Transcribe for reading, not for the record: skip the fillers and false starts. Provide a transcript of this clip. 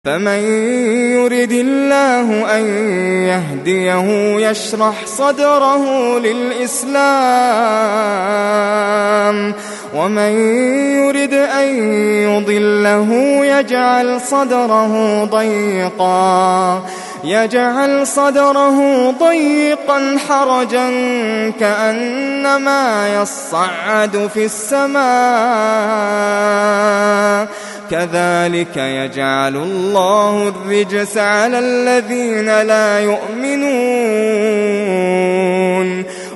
فمن يرد الله أن يهديه يشرح صدره للإسلام ومن يرد أن يضله يجعل صدره ضيقا حرجا كأنما يصعد في السماء كذلك يجعل الله الرجس على الذين لا يؤمنون